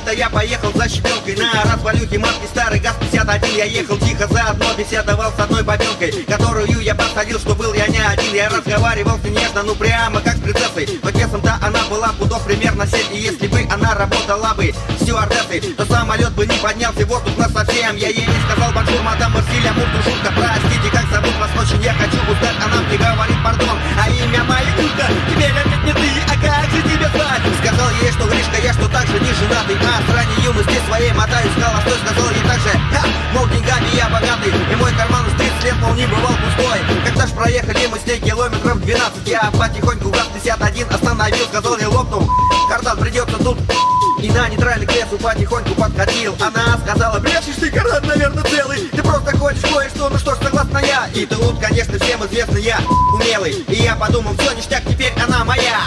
это я поехал за щебенкой на развалюхе марки старый ГАЗ-51. Я ехал тихо, заодно беседовал с одной бабенкой, которую я посадил, что был я не один. Я разговаривал с ней нежно, ну прямо как с принцессой, но весом-то она была пудов примерно 7. И если бы она работала бы стюардессой, то самолет бы не поднялся в воздух насовсем. Я ей сказал: бонжур, мадам Марсилия, муртушутка, простите, как зовут вас очень я хочу узнать. Она мне говорит: пардон, а имя мое Юлька, теперь опять не ты, а как же тебя звать? Сказал ей, что Гришка, я что так же не женатый, а с ранней юности своей мотаюсь холостой. Сказал ей так же: ха, мол, деньгами я богатый, и мой карман с 30 лет, мол, не бывал пустой. Когда ж проехали мы с ней километров 12, я потихоньку ГАЗ-51 остановил. Сказал ей, лопнул кардан, придется тут. И на нейтральный к лесу потихоньку подкатил. Она сказала: брешешь ты, кардан, наверное, целый, ты просто хочешь кое-что, ну что ж, согласна я. И тут, конечно, всем известно, я умелый. И я подумал: все, ништяк, теперь она моя.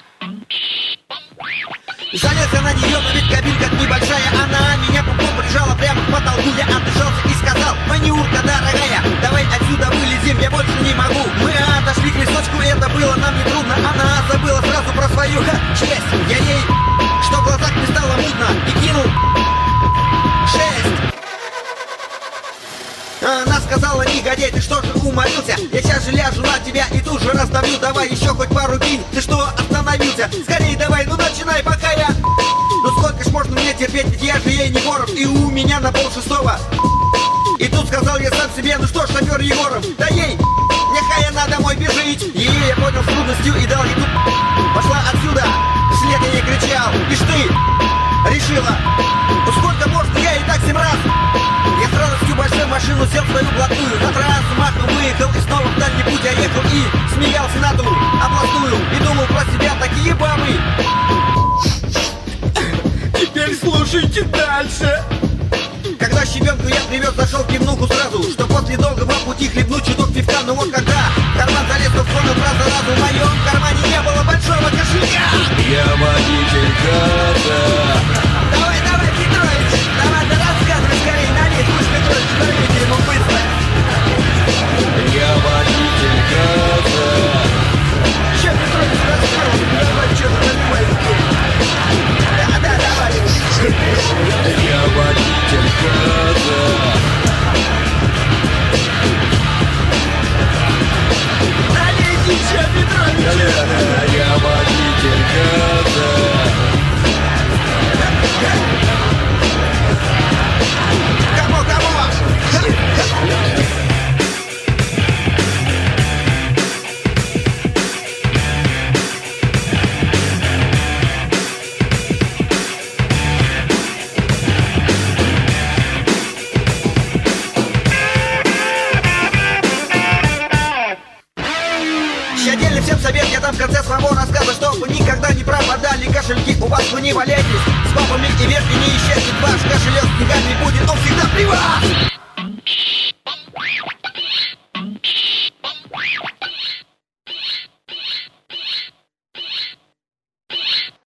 Залез я на нее, но ведь кабинка небольшая. Она меня пупком прижала прямо к потолку. Я отдышался и сказал: манюрка дорогая, давай отсюда вылезем, я больше не могу. Мы отошли к лесочку, это было нам не трудно. Она забыла сразу про свою честь. Я ей, что в глазах не стало мутно, и кинул 6. Она сказала: негодяй, ты что же уморился? Я сейчас же ляжу на тебя и тут же раздавлю. Давай еще хоть пару кинь, ты что остановился? Скорей давай, ну начинай, пока я... Ну сколько ж можно мне терпеть, ведь я же ей не воров, и у меня на 5:30. И тут сказал я сам себе: ну что ж, шофер Егоров, да ей, нехай она домой бежит. И я понял с трудностью и дал ей тут. Пошла отсюда, вслед я ей кричал: ишь ты, решила, ну сколько можно, я и так 7 раз. Я с радостью большой машину сел в свою блатную, на трассу махом выехал и снова в дальний путь я ехал. И смеялся на ту областную, и думал про себя: такие бабы. Теперь слушайте дальше. Когда щебенку я привез, зашел в пивнуху сразу, что после долгого пути хлебнуть чуток пивка. Но вот когда в карман залез, то вспомнил про заразу. В моем кармане не было большого кошелька. Я водитель ГАЗа. Давай, Петрович, давай, да рассказывай скорее, налей, пусть Петрович налейте ему быстро. Я водитель ГАЗа. Че, Петрович, рассказывай, давай, что-то наливай. Да, давай. Я водитель ГАЗа. Налейте еще, Петрович. Я водитель ГАЗа. Кому? Отдельный всем совет я дам в конце своего рассказа, чтобы никогда не пропадали кошельки у вас, вы не валяйтесь с бабами и верьте, не исчезнет ваш кошелек с деньгами, будет он всегда при вас.